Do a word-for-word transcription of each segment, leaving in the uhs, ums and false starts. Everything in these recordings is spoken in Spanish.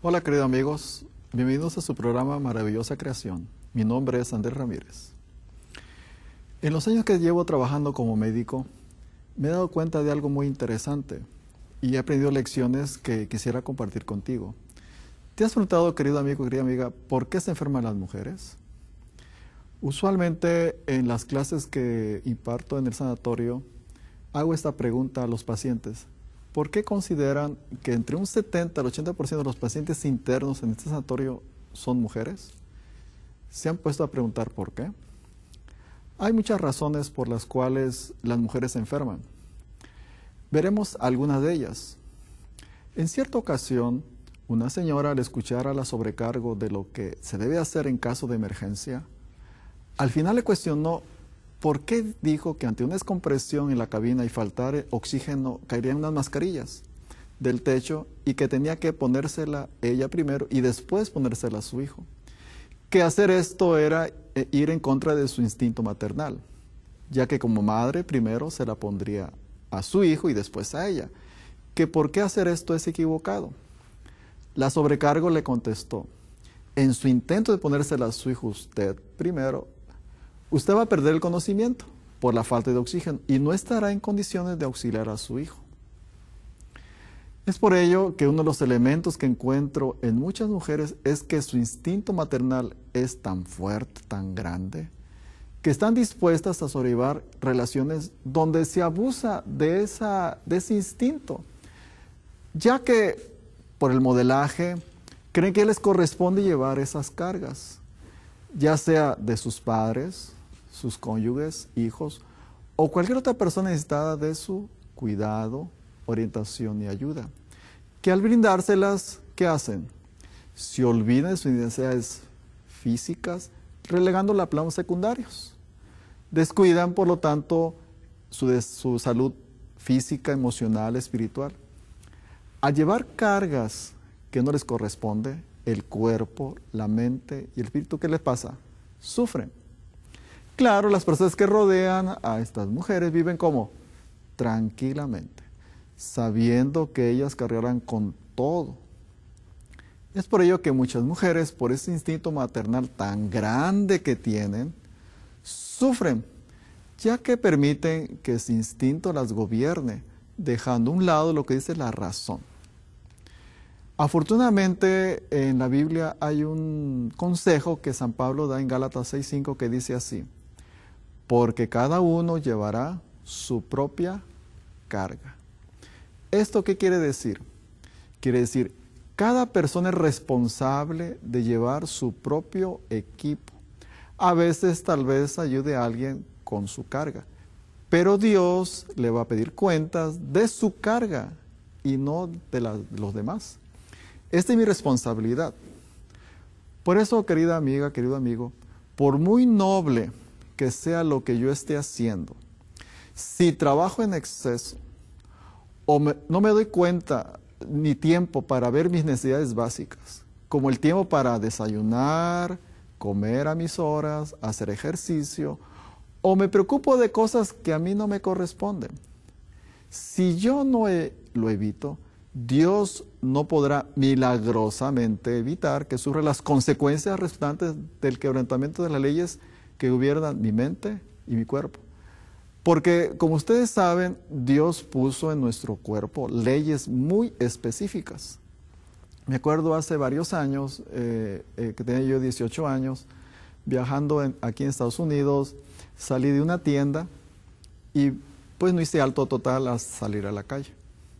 Hola queridos amigos, bienvenidos a su programa Maravillosa Creación. Mi nombre es Andrés Ramírez. En los años que llevo trabajando como médico, me he dado cuenta de algo muy interesante y he aprendido lecciones que quisiera compartir contigo. ¿Te has preguntado, querido amigo, querida amiga, por qué se enferman las mujeres? Usualmente en las clases que imparto en el sanatorio, hago esta pregunta a los pacientes. ¿Por qué consideran que entre un setenta al ochenta por ciento de los pacientes internos en este sanatorio son mujeres? ¿Se han puesto a preguntar por qué? Hay muchas razones por las cuales las mujeres se enferman. Veremos algunas de ellas. En cierta ocasión, una señora, al escuchar a la sobrecargo de lo que se debe hacer en caso de emergencia, al final le cuestionó por qué dijo que ante una descompresión en la cabina y faltar oxígeno caerían unas mascarillas del techo y que tenía que ponérsela ella primero y después ponérsela a su hijo. Que hacer esto era ir en contra de su instinto maternal, ya que como madre primero se la pondría a su hijo y después a ella. Que por qué hacer esto es equivocado. La sobrecargo le contestó, en su intento de ponérsela a su hijo usted primero, usted va a perder el conocimiento por la falta de oxígeno y no estará en condiciones de auxiliar a su hijo. Es por ello que uno de los elementos que encuentro en muchas mujeres es que su instinto maternal es tan fuerte, tan grande, que están dispuestas a sobrellevar relaciones donde se abusa de, esa, de ese instinto, ya que por el modelaje creen que les corresponde llevar esas cargas, ya sea de sus padres, sus cónyuges, hijos, o cualquier otra persona necesitada de su cuidado, orientación y ayuda, que al brindárselas, ¿qué hacen? Se olvidan de sus necesidades físicas, relegándola a planos secundarios. Descuidan, por lo tanto, su, de, su salud física, emocional, espiritual. Al llevar cargas que no les corresponde, el cuerpo, la mente y el espíritu, ¿qué les pasa? Sufren. Claro, las personas que rodean a estas mujeres viven como tranquilamente, sabiendo que ellas cargarán con todo. Es por ello que muchas mujeres, por ese instinto maternal tan grande que tienen, sufren, ya que permiten que ese instinto las gobierne, dejando a un lado lo que dice la razón. Afortunadamente, en la Biblia hay un consejo que San Pablo da en Gálatas seis cinco que dice así, porque cada uno llevará su propia carga. ¿Esto qué quiere decir? Quiere decir, cada persona es responsable de llevar su propio equipo. A veces tal vez ayude a alguien con su carga, pero Dios le va a pedir cuentas de su carga y no de, la, de los demás. Esta es mi responsabilidad. Por eso, querida amiga, querido amigo, por muy noble que sea lo que yo esté haciendo, si trabajo en exceso o me, no me doy cuenta ni tiempo para ver mis necesidades básicas, como el tiempo para desayunar, comer a mis horas, hacer ejercicio, o me preocupo de cosas que a mí no me corresponden, si yo no he, lo evito, Dios no podrá milagrosamente evitar que sufra las consecuencias resultantes del quebrantamiento de las leyes que gobiernan mi mente y mi cuerpo. Porque, como ustedes saben, Dios puso en nuestro cuerpo leyes muy específicas. Me acuerdo hace varios años, eh, eh, que tenía yo dieciocho años, viajando en, aquí en Estados Unidos, salí de una tienda y pues no hice alto total a salir a la calle.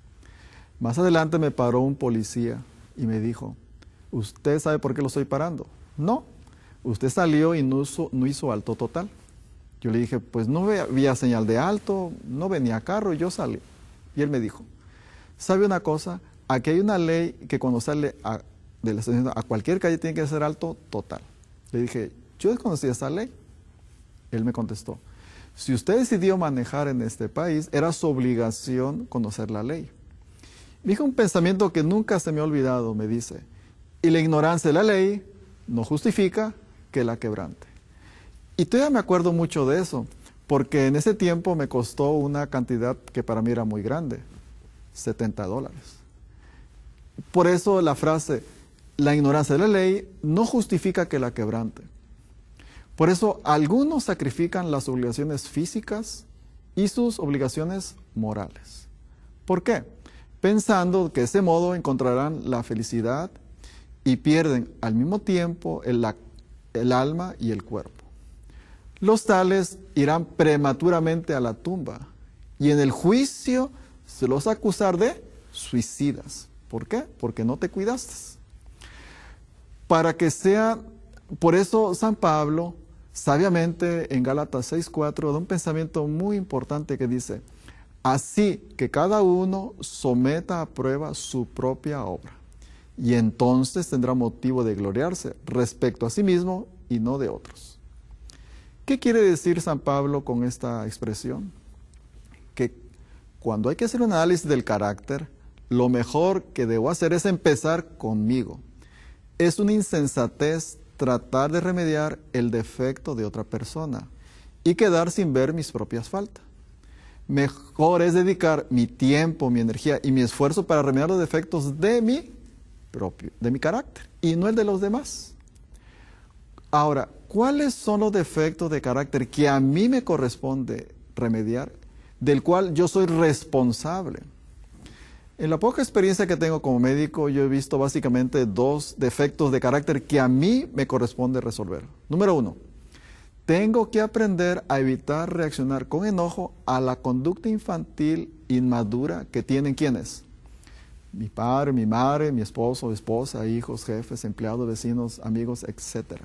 Más adelante me paró un policía y me dijo, ¿usted sabe por qué lo estoy parando? No, usted salió y no hizo, no hizo alto total. Yo le dije, pues no había señal de alto, no venía carro, yo salí. Y él me dijo, ¿sabe una cosa? Aquí hay una ley que cuando sale a, de la estación a cualquier calle tiene que ser alto total. Le dije, yo desconocía esa ley. Él me contestó, si usted decidió manejar en este país, era su obligación conocer la ley. Me dijo un pensamiento que nunca se me ha olvidado, me dice, y la ignorancia de la ley no justifica que la quebrante. Y todavía me acuerdo mucho de eso, porque en ese tiempo me costó una cantidad que para mí era muy grande, setenta dólares. Por eso la frase, la ignorancia de la ley no justifica que la quebrante. Por eso algunos sacrifican las obligaciones físicas y sus obligaciones morales. ¿Por qué? Pensando que de ese modo encontrarán la felicidad y pierden al mismo tiempo el, el alma y el cuerpo. Los tales irán prematuramente a la tumba y en el juicio se los acusar de suicidas. ¿Por qué? Porque no te cuidaste. Para que sea, por eso San Pablo, sabiamente en Gálatas seis cuatro, da un pensamiento muy importante que dice: así que cada uno someta a prueba su propia obra, y entonces tendrá motivo de gloriarse respecto a sí mismo y no de otros. ¿Qué quiere decir San Pablo con esta expresión? Que cuando hay que hacer un análisis del carácter, lo mejor que debo hacer es empezar conmigo. Es una insensatez tratar de remediar el defecto de otra persona y quedar sin ver mis propias faltas. Mejor es dedicar mi tiempo, mi energía y mi esfuerzo para remediar los defectos de mi propio, de mi carácter, y no el de los demás. Ahora, ¿cuáles son los defectos de carácter que a mí me corresponde remediar, del cual yo soy responsable? En la poca experiencia que tengo como médico, yo he visto básicamente dos defectos de carácter que a mí me corresponde resolver. Número uno, tengo que aprender a evitar reaccionar con enojo a la conducta infantil inmadura que tienen ¿quiénes? Mi padre, mi madre, mi esposo, esposa, hijos, jefes, empleados, vecinos, amigos, etcétera.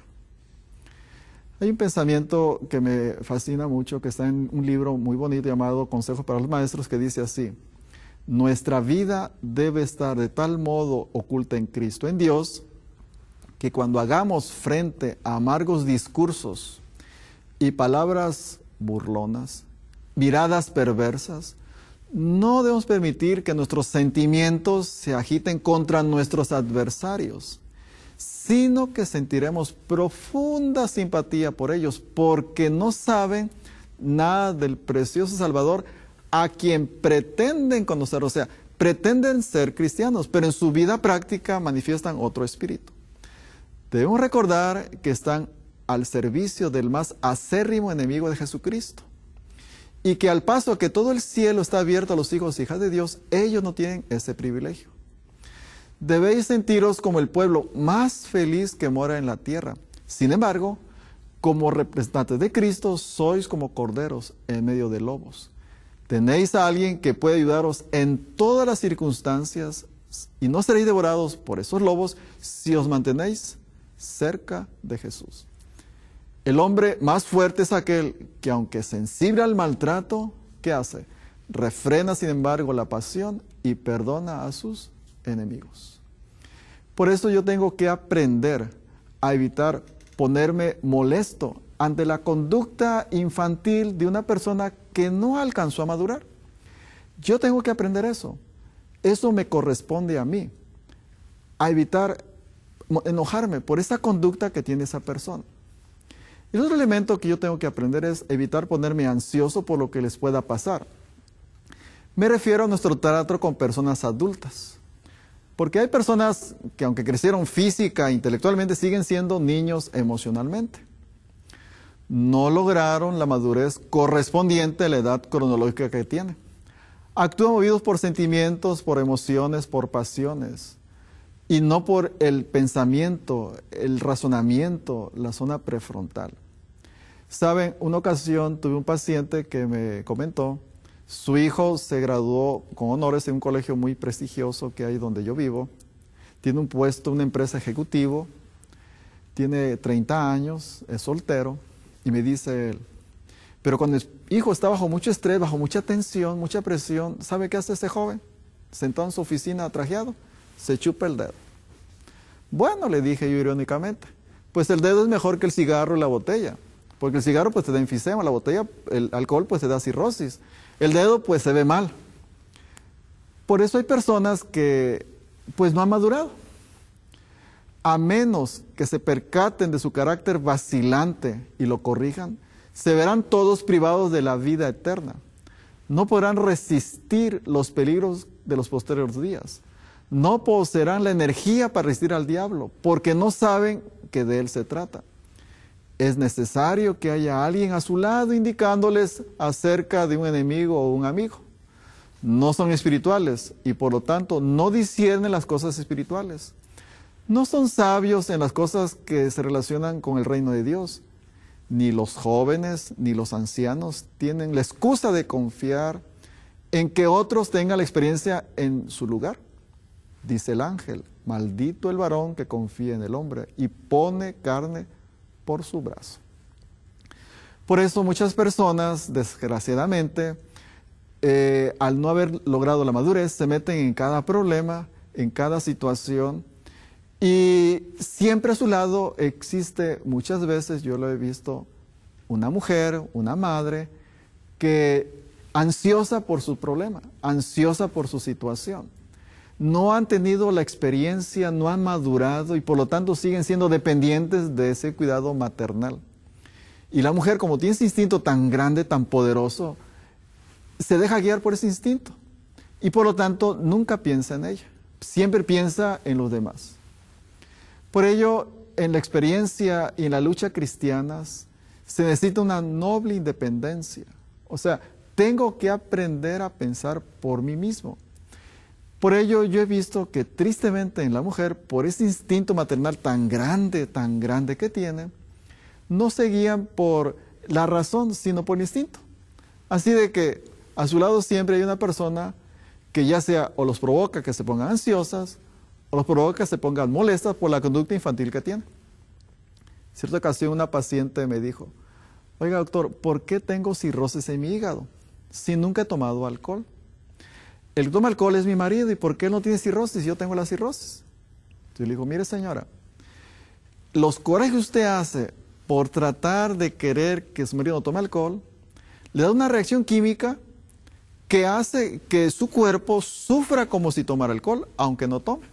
Hay un pensamiento que me fascina mucho, que está en un libro muy bonito llamado Consejos para los Maestros, que dice así: nuestra vida debe estar de tal modo oculta en Cristo, en Dios, que cuando hagamos frente a amargos discursos y palabras burlonas, miradas perversas, no debemos permitir que nuestros sentimientos se agiten contra nuestros adversarios, sino que sentiremos profunda simpatía por ellos, porque no saben nada del precioso Salvador a quien pretenden conocer, o sea, pretenden ser cristianos, pero en su vida práctica manifiestan otro espíritu. Debemos recordar que están al servicio del más acérrimo enemigo de Jesucristo, y que al paso que todo el cielo está abierto a los hijos e hijas de Dios, ellos no tienen ese privilegio. Debéis sentiros como el pueblo más feliz que mora en la tierra. Sin embargo, como representantes de Cristo, sois como corderos en medio de lobos. Tenéis a alguien que puede ayudaros en todas las circunstancias y no seréis devorados por esos lobos si os mantenéis cerca de Jesús. El hombre más fuerte es aquel que, aunque sensible al maltrato, ¿qué hace? Refrena, sin embargo, la pasión y perdona a sus enemigos. Por eso yo tengo que aprender a evitar ponerme molesto ante la conducta infantil de una persona que no alcanzó a madurar. Yo tengo que aprender eso. Eso me corresponde a mí. A evitar enojarme por esa conducta que tiene esa persona. El otro elemento que yo tengo que aprender es evitar ponerme ansioso por lo que les pueda pasar. Me refiero a nuestro trato con personas adultas. Porque hay personas que, aunque crecieron física e intelectualmente, siguen siendo niños emocionalmente. No lograron la madurez correspondiente a la edad cronológica que tienen. Actúan movidos por sentimientos, por emociones, por pasiones, y no por el pensamiento, el razonamiento, la zona prefrontal. Saben, una ocasión tuve un paciente que me comentó, su hijo se graduó con honores en un colegio muy prestigioso que hay donde yo vivo, tiene un puesto, una empresa ejecutivo, tiene treinta años, es soltero, y me dice él, pero cuando el hijo está bajo mucho estrés, bajo mucha tensión, mucha presión, ¿sabe qué hace ese joven? Sentado en su oficina atrajeado, se chupa el dedo. Bueno, le dije yo irónicamente, pues el dedo es mejor que el cigarro y la botella, porque el cigarro pues te da enfisema, la botella, el alcohol pues te da cirrosis, el dedo pues se ve mal. Por eso hay personas que pues no han madurado. A menos que se percaten de su carácter vacilante y lo corrijan, se verán todos privados de la vida eterna. No podrán resistir los peligros de los posteriores días. no poseerán la energía para resistir al diablo, porque no saben que de él se trata. Es necesario que haya alguien a su lado indicándoles acerca de un enemigo o un amigo. No son espirituales y por lo tanto no disciernen las cosas espirituales. No son sabios en las cosas que se relacionan con el reino de Dios. Ni los jóvenes ni los ancianos tienen la excusa de confiar en que otros tengan la experiencia en su lugar. Dice el ángel, maldito el varón que confía en el hombre y pone carne por su brazo. Por eso muchas personas, desgraciadamente, eh, al no haber logrado la madurez, se meten en cada problema, en cada situación, y siempre a su lado existe, muchas veces yo lo he visto, una mujer, una madre, que ansiosa por su problema, ansiosa por su situación. No han tenido la experiencia, no han madurado y por lo tanto siguen siendo dependientes de ese cuidado maternal. Y la mujer, como tiene ese instinto tan grande, tan poderoso, se deja guiar por ese instinto. Y por lo tanto nunca piensa en ella, siempre piensa en los demás. Por ello, en la experiencia y en la lucha cristianas, se necesita una noble independencia. O sea, tengo que aprender a pensar por mí mismo. Por ello, yo he visto que tristemente en la mujer, por ese instinto maternal tan grande, tan grande que tiene, no se guían por la razón, sino por el instinto. Así de que a su lado siempre hay una persona que ya sea o los provoca que se pongan ansiosas, o los provoca que se pongan molestas por la conducta infantil que tienen. En cierta ocasión una paciente me dijo, oiga doctor, ¿por qué tengo cirrosis en mi hígado si nunca he tomado alcohol? El que toma alcohol es mi marido, ¿y por qué él no tiene cirrosis? Yo tengo la cirrosis. Yo le digo, mire señora, los corajes que usted hace por tratar de querer que su marido no tome alcohol, le da una reacción química que hace que su cuerpo sufra como si tomara alcohol, aunque no tome.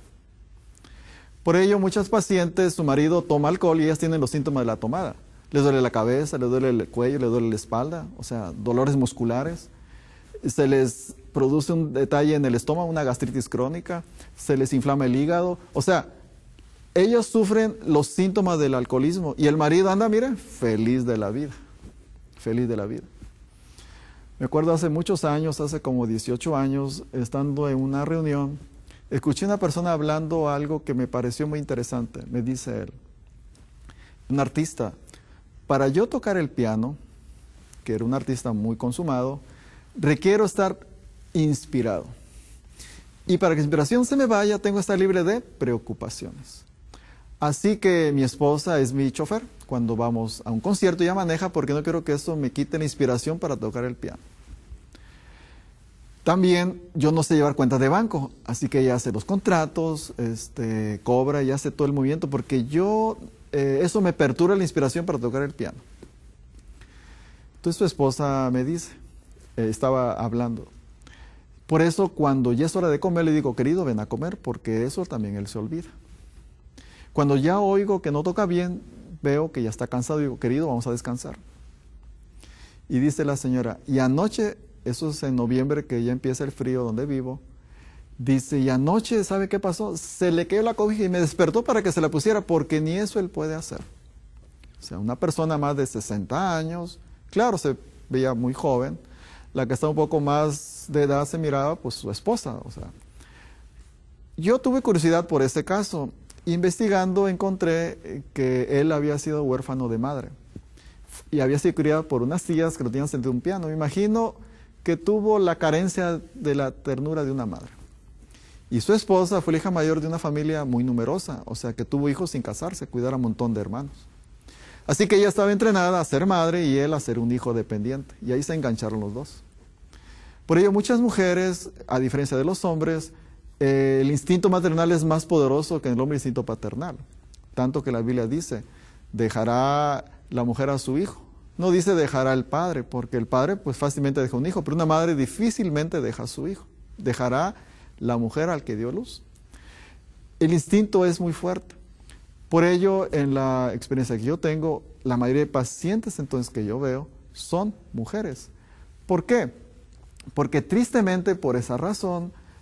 Por ello, muchas pacientes, su marido toma alcohol y ellas tienen los síntomas de la tomada. Les duele la cabeza, les duele el cuello, les duele la espalda, o sea, dolores musculares. Se les produce un detalle en el estómago, una gastritis crónica, se les inflama el hígado. O sea, ellos sufren los síntomas del alcoholismo y el marido anda, mire, feliz de la vida, feliz de la vida. Me acuerdo hace muchos años, hace como dieciocho años, estando en una reunión, escuché a una persona hablando algo que me pareció muy interesante. Me dice él, un artista, para yo tocar el piano, que era un artista muy consumado, requiero estar inspirado. Y para que la inspiración se me vaya, tengo que estar libre de preocupaciones. Así que mi esposa es mi chofer. Cuando vamos a un concierto ella maneja porque no quiero que eso me quite la inspiración para tocar el piano. También yo no sé llevar cuentas de banco, así que ella hace los contratos, este, cobra y hace todo el movimiento porque yo, eh, eso me perturba la inspiración para tocar el piano. Entonces su esposa me dice, eh, estaba hablando, por eso cuando ya es hora de comer le digo, querido, ven a comer, porque eso también él se olvida. Cuando ya oigo que no toca bien, veo que ya está cansado y digo, querido, vamos a descansar. Y dice la señora, y anoche, eso es en noviembre que ya empieza el frío donde vivo, dice, y anoche, ¿sabe qué pasó? Se le cayó la cobija y me despertó para que se la pusiera, porque ni eso él puede hacer. O sea, una persona más de sesenta años, claro, se veía muy joven, la que está un poco más de edad se miraba, pues su esposa, o sea. Yo tuve curiosidad por ese caso. Investigando encontré que él había sido huérfano de madre y había sido criado por unas tías que lo tenían sentado en un piano. Me imagino que tuvo la carencia de la ternura de una madre. Y su esposa fue la hija mayor de una familia muy numerosa, o sea que tuvo hijos sin casarse, cuidar a un montón de hermanos. Así que ella estaba entrenada a ser madre y él a ser un hijo dependiente. Y ahí se engancharon los dos. Por ello muchas mujeres, a diferencia de los hombres, Eh, el instinto maternal es más poderoso que el hombre instinto paternal. Tanto que la Biblia dice, dejará la mujer a su hijo. No dice dejará el padre, porque el padre pues fácilmente deja un hijo, pero una madre difícilmente deja a su hijo. Dejará la mujer al que dio luz. El instinto es muy fuerte. Por ello, en la experiencia que yo tengo, la mayoría de pacientes entonces que yo veo son mujeres. ¿Por qué? Porque tristemente por esa razón,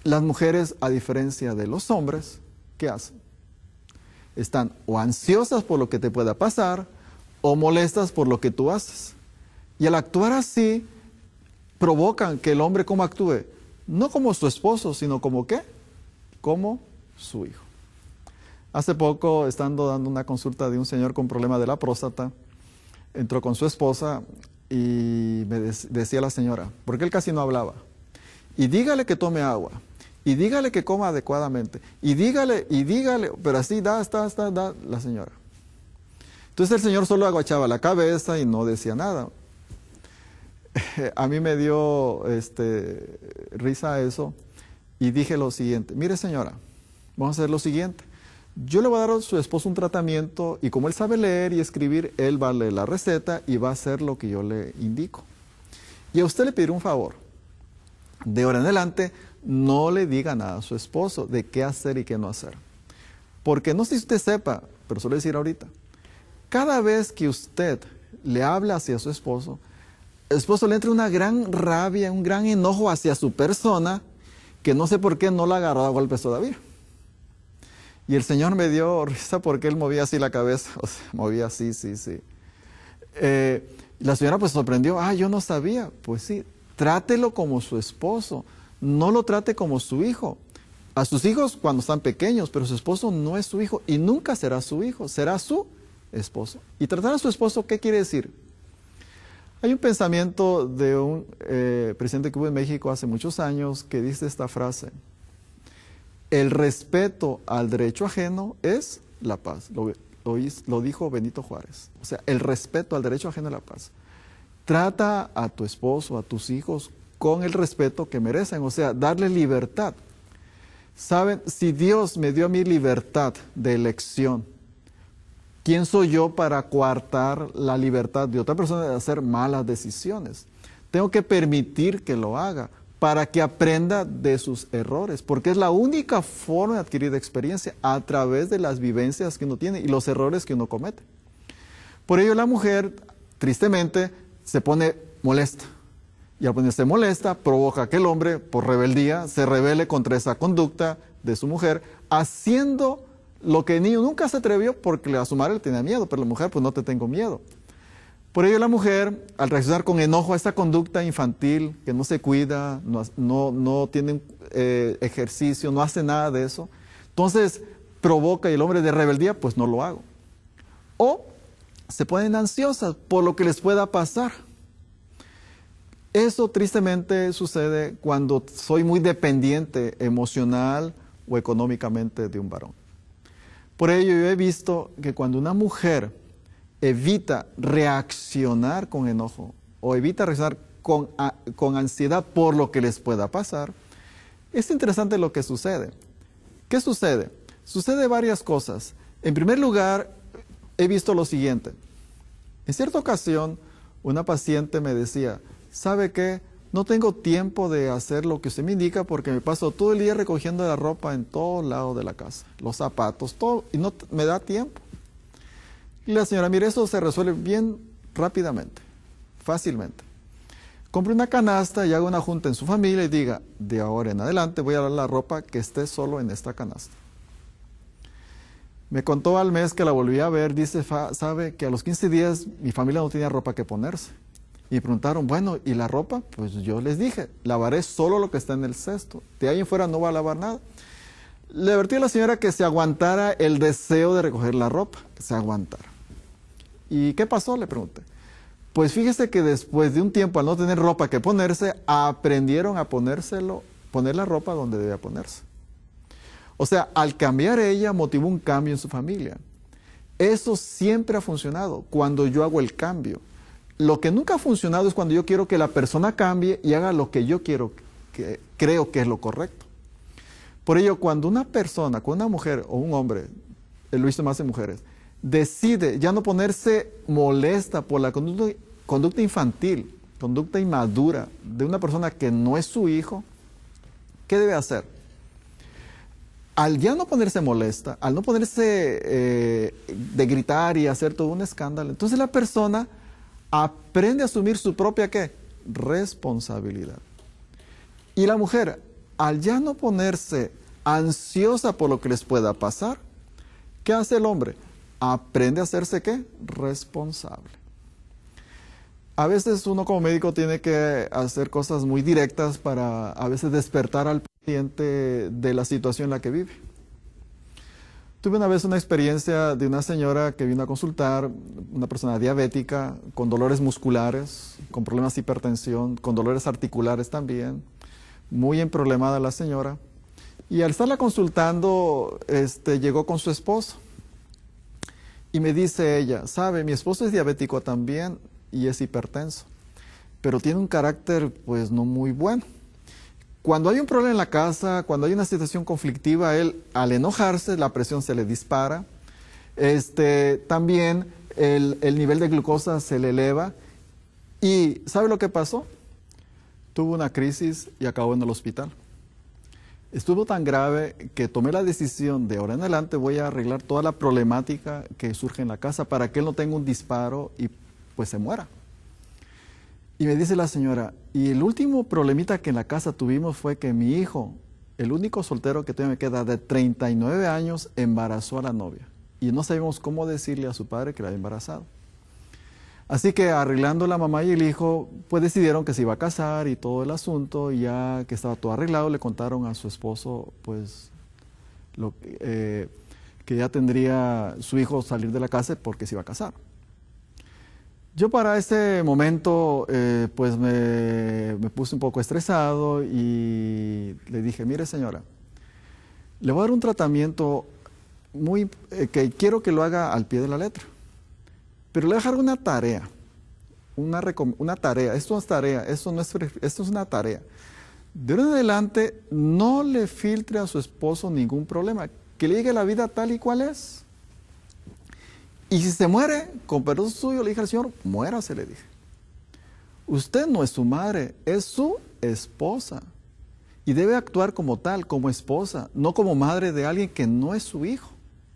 las mujeres, a diferencia de los hombres, ¿qué hacen? Están o ansiosas por lo que te pueda pasar o molestas por lo que tú haces. Y al actuar así, provocan que el hombre como actúe, no como su esposo, sino como ¿qué? Como su hijo. Hace poco, estando dando una consulta de un señor con problema de la próstata, entró con su esposa y me decía la señora, porque él casi no hablaba, y dígale que tome agua, y dígale que coma adecuadamente, y dígale, y dígale, pero así da, da, da, da la señora. Entonces el señor solo agachaba la cabeza y no decía nada. A mí me dio este, risa eso y dije lo siguiente, mire señora, vamos a hacer lo siguiente. Yo le voy a dar a su esposo un tratamiento y como él sabe leer y escribir, él va a leer la receta y va a hacer lo que yo le indico. Y a usted le pediré un favor. De ahora en adelante, no le diga nada a su esposo de qué hacer y qué no hacer. Porque no sé si usted sepa, pero suelo decir ahorita, cada vez que usted le habla hacia su esposo, el esposo le entra una gran rabia, un gran enojo hacia su persona, que no sé por qué no la agarró a golpes todavía. Y el Señor me dio risa porque él movía así la cabeza, o sea, movía así, sí, sí. Eh, la señora pues sorprendió, ah, yo no sabía. Pues sí, trátelo como su esposo, no lo trate como su hijo. A sus hijos cuando están pequeños, pero su esposo no es su hijo y nunca será su hijo, será su esposo. Y tratar a su esposo, ¿qué quiere decir? Hay un pensamiento de un eh, presidente que hubo en México hace muchos años que dice esta frase: el respeto al derecho ajeno es la paz. Lo, lo, lo dijo Benito Juárez. O sea, el respeto al derecho ajeno es la paz. Trata a tu esposo, a tus hijos, con el respeto que merecen. O sea, darle libertad. Saben, si Dios me dio a mí libertad de elección, ¿quién soy yo para coartar la libertad de otra persona de hacer malas decisiones? Tengo que permitir que lo haga, para que aprenda de sus errores, porque es la única forma de adquirir experiencia a través de las vivencias que uno tiene y los errores que uno comete. Por ello la mujer, tristemente, se pone molesta. Y al ponerse molesta, provoca que el hombre, por rebeldía, se rebele contra esa conducta de su mujer, haciendo lo que el niño nunca se atrevió porque a su madre le tenía miedo, pero la mujer, pues no te tengo miedo. Por ello la mujer, al reaccionar con enojo a esta conducta infantil, que no se cuida, no, no, no tiene eh, ejercicio, no hace nada de eso, entonces provoca y el hombre de rebeldía, pues no lo hago. O se ponen ansiosas por lo que les pueda pasar. Eso tristemente sucede cuando soy muy dependiente emocional o económicamente de un varón. Por ello yo he visto que cuando una mujer evita reaccionar con enojo o evita reaccionar con, a, con ansiedad por lo que les pueda pasar, es interesante lo que sucede. ¿Qué sucede? Sucede varias cosas. En primer lugar, he visto lo siguiente. En cierta ocasión, una paciente me decía, ¿sabe qué? No tengo tiempo de hacer lo que usted me indica porque me paso todo el día recogiendo la ropa en todos lados de la casa, los zapatos, todo, y no me da tiempo. Y la señora, mire, eso se resuelve bien rápidamente, fácilmente. Compre una canasta y haga una junta en su familia y diga, de ahora en adelante voy a dar la ropa que esté solo en esta canasta. Me contó al mes que la volví a ver, dice, sabe que a los quince días mi familia no tenía ropa que ponerse. Y preguntaron, bueno, ¿y la ropa? Pues yo les dije, lavaré solo lo que está en el cesto. De ahí en fuera no va a lavar nada. Le advertí a la señora que se aguantara el deseo de recoger la ropa, que se aguantara. ¿Y qué pasó? Le pregunté. Pues fíjese que después de un tiempo, al no tener ropa que ponerse, aprendieron a ponérselo, poner la ropa donde debía ponerse. O sea, al cambiar ella, motivó un cambio en su familia. Eso siempre ha funcionado cuando yo hago el cambio. Lo que nunca ha funcionado es cuando yo quiero que la persona cambie y haga lo que yo quiero, que creo que es lo correcto. Por ello, cuando una persona, cuando una mujer o un hombre, lo he visto más en mujeres, decide ya no ponerse molesta por la conducta, conducta infantil, conducta inmadura de una persona que no es su hijo, ¿qué debe hacer? Al ya no ponerse molesta, al no ponerse eh, de gritar y hacer todo un escándalo, entonces la persona aprende a asumir su propia ¿qué? Responsabilidad. Y la mujer, al ya no ponerse ansiosa por lo que les pueda pasar, ¿qué hace el hombre? Aprende a hacerse, ¿qué? Responsable. A veces uno como médico tiene que hacer cosas muy directas para a veces despertar al paciente de la situación en la que vive. Tuve una vez una experiencia de una señora que vino a consultar, una persona diabética, con dolores musculares, con problemas de hipertensión, con dolores articulares también, muy emproblemada la señora. Y al estarla consultando, este, llegó con su esposo. Y me dice ella, sabe, mi esposo es diabético también y es hipertenso, pero tiene un carácter pues no muy bueno. Cuando hay un problema en la casa, cuando hay una situación conflictiva, él al enojarse la presión se le dispara, este, también el, el nivel de glucosa se le eleva y ¿sabe lo que pasó? Tuvo una crisis y acabó en el hospital. Estuvo tan grave que tomé la decisión de ahora en adelante voy a arreglar toda la problemática que surge en la casa para que él no tenga un disparo y pues se muera. Y me dice la señora, y el último problemita que en la casa tuvimos fue que mi hijo, el único soltero que todavía me queda de treinta y nueve años, embarazó a la novia. Y no sabíamos cómo decirle a su padre que la había embarazado. Así que arreglando la mamá y el hijo, pues decidieron que se iba a casar y todo el asunto, y ya que estaba todo arreglado, le contaron a su esposo, pues, lo, eh, que ya tendría su hijo salir de la casa porque se iba a casar. Yo para ese momento, eh, pues me, me puse un poco estresado y le dije, mire señora, le voy a dar un tratamiento muy, eh, que quiero que lo haga al pie de la letra. Pero le voy a dejar una tarea, una, una tarea, esto no es tarea, esto, no es, esto es una tarea. De ahora en adelante, no le filtre a su esposo ningún problema, que le llegue la vida tal y cual es. Y si se muere, con perdón suyo, le dije al Señor, muérase, le dije. Usted no es su madre, es su esposa. Y debe actuar como tal, como esposa, no como madre de alguien que no es su hijo.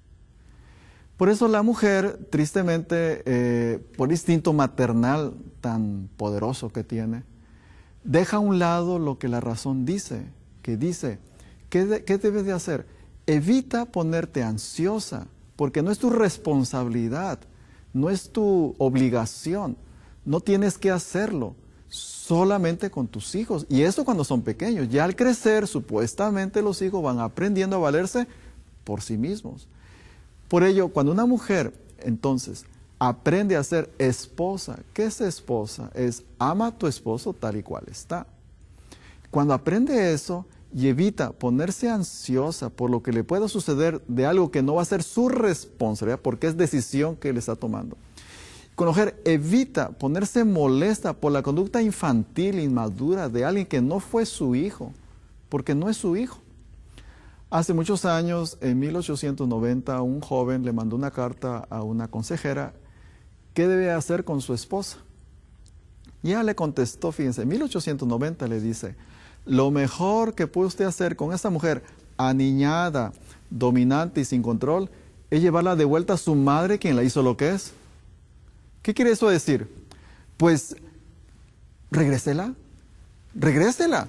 Por eso la mujer, tristemente, eh, por instinto maternal tan poderoso que tiene, deja a un lado lo que la razón dice, que dice, ¿qué, de, qué debes de hacer? Evita ponerte ansiosa, porque no es tu responsabilidad, no es tu obligación, no tienes que hacerlo, solamente con tus hijos. Y eso cuando son pequeños. Ya al crecer, supuestamente los hijos van aprendiendo a valerse por sí mismos. Por ello, cuando una mujer, entonces, aprende a ser esposa, ¿qué es esposa? Es ama a tu esposo tal y cual está. Cuando aprende eso y evita ponerse ansiosa por lo que le pueda suceder de algo que no va a ser su responsabilidad, porque es decisión que él está tomando. Con la mujer evita ponerse molesta por la conducta infantil, inmadura de alguien que no fue su hijo, porque no es su hijo. Hace muchos años, en mil ochocientos noventa, un joven le mandó una carta a una consejera, ¿qué debe hacer con su esposa? Y ella le contestó, fíjense, en mil ochocientos noventa le dice, lo mejor que puede usted hacer con esta mujer aniñada, dominante y sin control, es llevarla de vuelta a su madre, quien la hizo lo que es. ¿Qué quiere eso decir? Pues, regrésela, regrésela.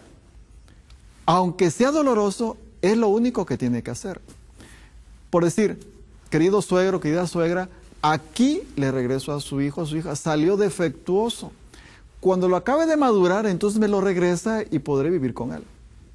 Aunque sea doloroso, es lo único que tiene que hacer. Por decir, querido suegro, querida suegra, aquí le regreso a su hijo, a su hija, salió defectuoso. Cuando lo acabe de madurar, entonces me lo regresa y podré vivir con él.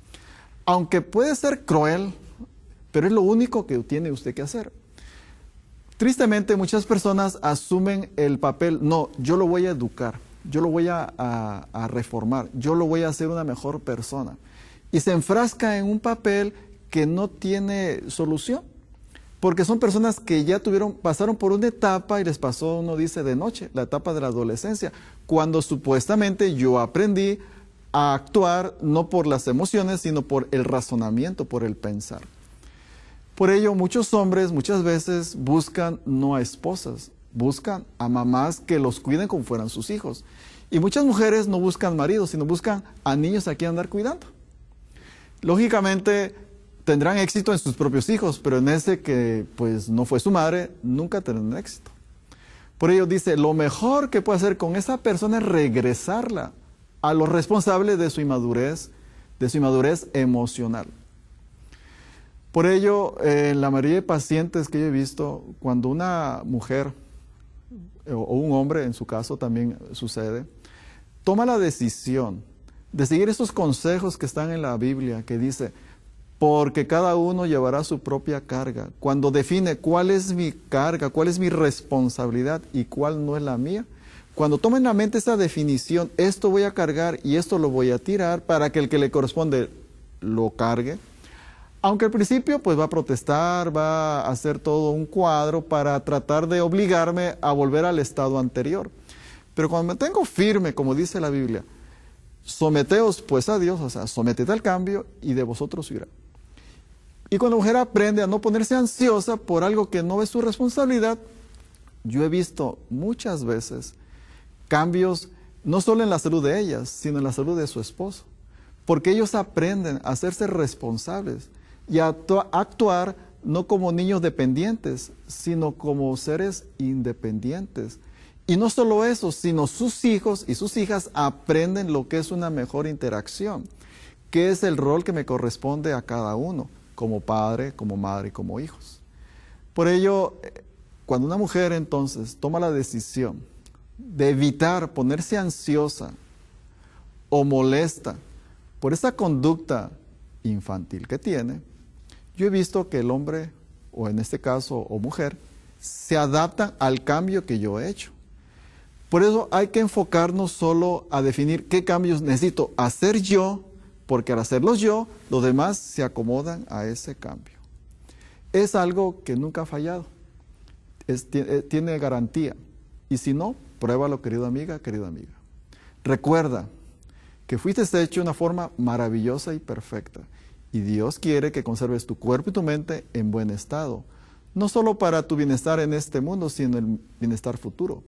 Aunque puede ser cruel, pero es lo único que tiene usted que hacer. Tristemente, muchas personas asumen el papel, no, yo lo voy a educar, yo lo voy a, a, a reformar, yo lo voy a hacer una mejor persona. Y se enfrasca en un papel que no tiene solución, porque son personas que ya tuvieron, pasaron por una etapa y les pasó, uno dice, de noche, la etapa de la adolescencia, cuando supuestamente yo aprendí a actuar no por las emociones, sino por el razonamiento, por el pensar. Por ello, muchos hombres muchas veces buscan no a esposas, buscan a mamás que los cuiden como fueran sus hijos. Y muchas mujeres no buscan maridos, sino buscan a niños a quien andar cuidando. Lógicamente tendrán éxito en sus propios hijos, pero en ese que pues no fue su madre, nunca tendrán éxito. Por ello dice, lo mejor que puede hacer con esa persona es regresarla a los responsables de su inmadurez, de su inmadurez emocional. Por ello, en la mayoría de pacientes que yo he visto, cuando una mujer o un hombre, en su caso también sucede, toma la decisión de seguir esos consejos que están en la Biblia, que dice, porque cada uno llevará su propia carga. Cuando define cuál es mi carga, cuál es mi responsabilidad y cuál no es la mía, cuando toma en la mente esa definición, esto voy a cargar y esto lo voy a tirar para que el que le corresponde lo cargue, aunque al principio pues va a protestar, va a hacer todo un cuadro para tratar de obligarme a volver al estado anterior. Pero cuando me tengo firme, como dice la Biblia, someteos pues a Dios, o sea, sometete al cambio y de vosotros irá. Y cuando la mujer aprende a no ponerse ansiosa por algo que no es su responsabilidad, yo he visto muchas veces cambios no solo en la salud de ellas, sino en la salud de su esposo. Porque ellos aprenden a hacerse responsables y a actuar no como niños dependientes, sino como seres independientes. Y no solo eso, sino sus hijos y sus hijas aprenden lo que es una mejor interacción, que es el rol que me corresponde a cada uno, como padre, como madre y como hijos. Por ello, cuando una mujer entonces toma la decisión de evitar ponerse ansiosa o molesta por esa conducta infantil que tiene, yo he visto que el hombre, o en este caso, o mujer, se adaptan al cambio que yo he hecho. Por eso hay que enfocarnos solo a definir qué cambios necesito hacer yo, porque al hacerlos yo, los demás se acomodan a ese cambio. Es algo que nunca ha fallado, es, tiene garantía. Y si no, pruébalo, querida amiga, querida amiga. Recuerda que fuiste hecho de una forma maravillosa y perfecta. Y Dios quiere que conserves tu cuerpo y tu mente en buen estado. No solo para tu bienestar en este mundo, sino el bienestar futuro.